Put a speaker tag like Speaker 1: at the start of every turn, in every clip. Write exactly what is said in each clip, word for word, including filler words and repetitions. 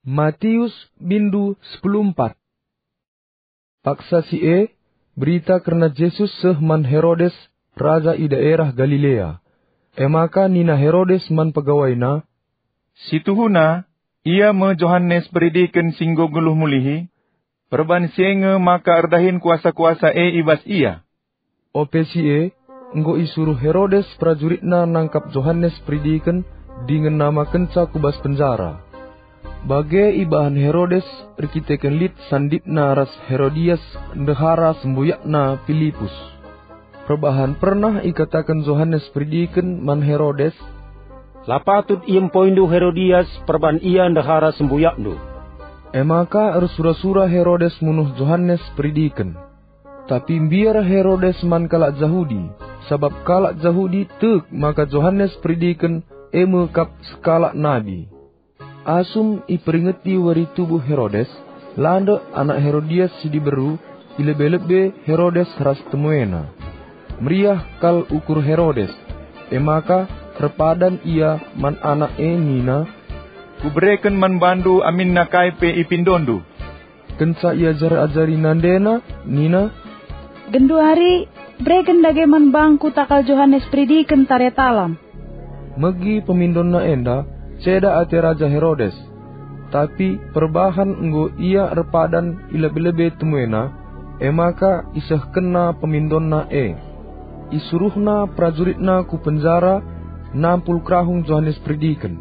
Speaker 1: Matius bindu sepuluh empat. Paksa si e, berita karena Yesus seh man Herodes, raja i daerah Galilea. Emaka nina Herodes man pegawainya.
Speaker 2: Situhuna, ia me Johannes beridikan singgo guluh mulihi, perban sienge maka erdahin kuasa-kuasa e ibas ia.
Speaker 1: Ope si e, enggo isuruh Herodes prajuritna nangkap Johannes beridikan, dengan nama kenca kubas penjara. Bage ibahan Herodes rikiteken lit sandipna ras Herodias ndehara sembuyakna Filipus. Perbahan pernah ikatakan Johannes beridikan man Herodes.
Speaker 3: Lapatut iem poindu Herodias perban ia ndehara sembuyaknu.
Speaker 1: Emaka er sura-sura Herodes munuh Johannes beridikan. Tapi biar Herodes man kalak Yahudi, sabab kalak Yahudi tek maka Johannes beridikan eme kap sekalak nabi. Asum iperingeti wari tubuh Herodes, landa anak Herodias si diberu, ilebe-lebe Herodes ras temuena. Meriah kal ukur Herodes, emaka terpadan ia man anak e nina.
Speaker 2: Kubreken man bandu amin nakai pe ipindondu.
Speaker 1: Kenca ia jar-ajari nandena, nina.
Speaker 4: Gendu hari, breken dageman bangku takal Johannes pridiken taretalam.
Speaker 1: Megi pemindonna enda, ceda ate Raja Herodes, tapi perbahan enggo ia repadan ilebe-lebe temuena, emaka iseh kena pemindonna e. Isuruhna prajuritna ku penjara, nampul krahung Johannes beridikan.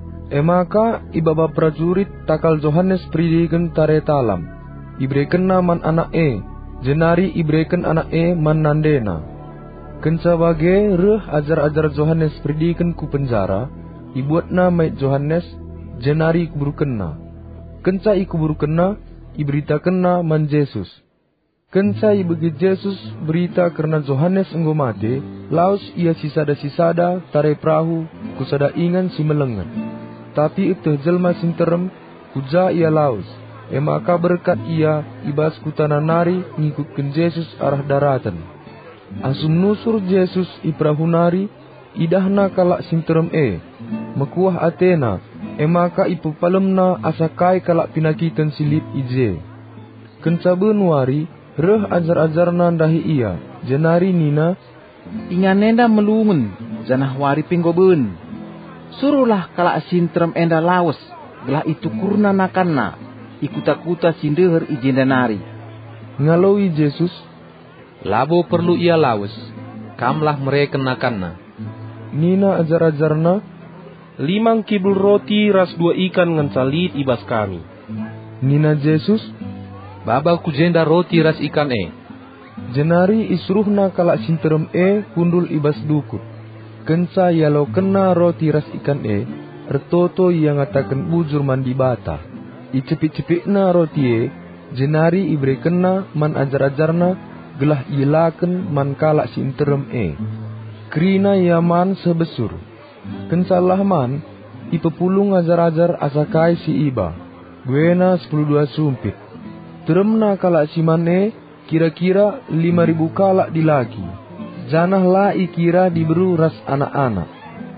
Speaker 1: Emaka ibaba prajurit takal Johannes beridikan taretalam, ibreken man anak e, jenari ibreken anak e man nandena. Kenca bage reh ajar-ajar Johannes beridikan ku penjara, ibuatna mait Johannes, jenari kubur kena. Kenca ikubur kena, iberita kena man Yesus. Kenca ibegi Yesus berita karena Johannes enggo mate, laus ia sisada-sisada tare perahu, kusada ingan si melengan. Tapi itu jelma sinterem, kuja ia laus, emaka berkat ia ibas kutana nari ngikutkan Yesus arah daratan. Asum nusur Yesus iprahu nari, idahna kalak sinterem e, mekuah Athena, emaka ipupalemna asakai kalak pinakitan silip ije. Kenca benuari, reh ajar-ajarna dahi ia, jenari nina.
Speaker 5: Ingan enda melungun, janah wari pinggoben. Suruhlah kalak sinterem enda lawas, gelah itu kurna nakanna, ikuta-kuta sindeher ijenda nari.
Speaker 1: Ngalawi Yesus,
Speaker 6: labo perlu ia lawas, kamlah mereka nakanna.
Speaker 1: Nina ajar-ajarna,
Speaker 3: limang kibul roti ras dua ikan ngan salit ibas kami.
Speaker 1: Nina Yesus,
Speaker 6: baba kujenda roti ras ikan e.
Speaker 1: Jenari isruhna kalak sinterem e kundul ibas dukut. Kenca yalau kena roti ras ikan e, ertoto yang ngatakan bujur mandi bata. Icepik-cepikna roti e, jenari ibre kena man ajar-ajarna, gelah ilaken man kalak sinterem e. Krina yaman sebesur. Kencalah man, ipepulung ajar-ajar asakai si iba. Guena sepuluh dua sumpit. Teremna kalak si mane, kira-kira lima ribu kalak dilagi. Janah la ikira diberu ras anak-anak.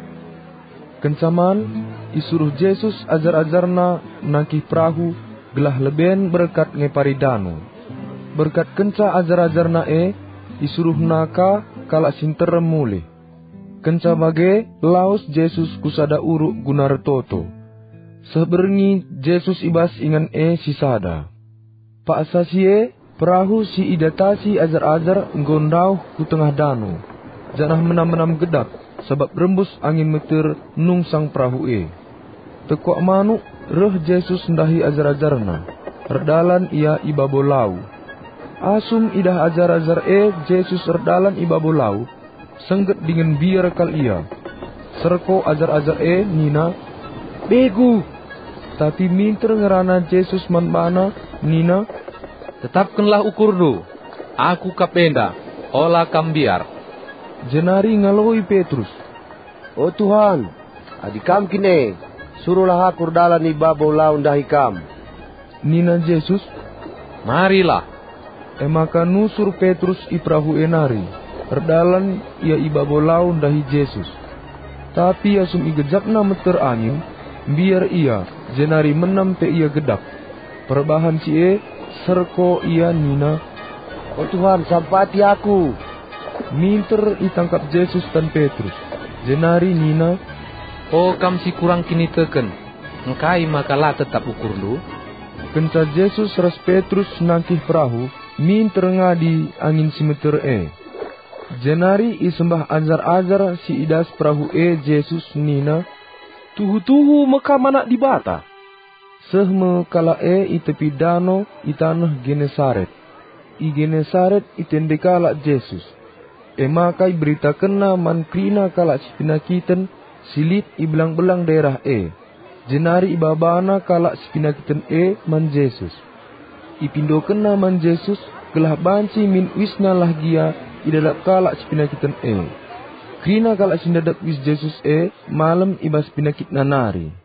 Speaker 1: Kencaman, isuruh Yesus ajar-ajarna nangkih perahu, gelah leben berkat ngeparidano. Berkat kenca ajar-ajarna e, isuruh naka kalak sinterem mule. Kenca bage laos Yesus kusada uruk gunar toto. Seberengi Yesus ibas ingan e sisada. Pak sasie perahu si idatasi ajar-ajar nggondau ku tengah danau. Janah menam-menam gedap sebab rembus angin meter nung sang perahu e. Tekuak manuk reh Yesus ndahi ajar-ajarna. Erdalan ia ibabolau. Asum idah ajar-ajar e Yesus erdalan ibabolau. Sengget dengan biar kal ia. Serko ajar-ajar e nina.
Speaker 5: Begu.
Speaker 1: Tapi minter ngerana Yesus manbana nina.
Speaker 6: Tetapkanlah ukur do. Aku kapenda. Ola kambiar.
Speaker 1: Jenari ngaloi Petrus.
Speaker 7: Oh Tuhan, adikam kine. Suruhlah aku erdalan ibabolau ndahi kam.
Speaker 1: Nina Yesus.
Speaker 6: Marilah.
Speaker 1: Emaka nusur Petrus iprahu enari. Erdalan ia ibabolau ndahi Yesus. Tapi asum igejapna meter angin, biar ia jenari menam pe ia gedap. Perbahan si e serko ia nina,
Speaker 7: "Oh Tuhan, sampati aku."
Speaker 1: Minter itangkap Yesus dan Petrus. Jenari nina,
Speaker 6: "Oh kam si kurang kini teken, engkai makalah tetap ukur lu."
Speaker 1: Kenca Yesus ras Petrus nangkih perahu, minter ngadi angin simeter e. Jenari isembah ajar-ajar si idas perahu e Yesus nina,
Speaker 3: "Tuhu-tuhu meka manak di bata."
Speaker 1: Sehme kala e i tepi dano i tanah Genesaret. I Genesaret itende kala Yesus. E makai berita kena man krina kala si pinakiten silit i belang-belang daerah e. Jenari ibabana kala si pinakiten e man Yesus. Ipindo kena man Yesus gelah banci min wisna lah gia idadap kala si pinakiten e. Krina kala si dadap wis Yesus e malam ibas pinakit nanari.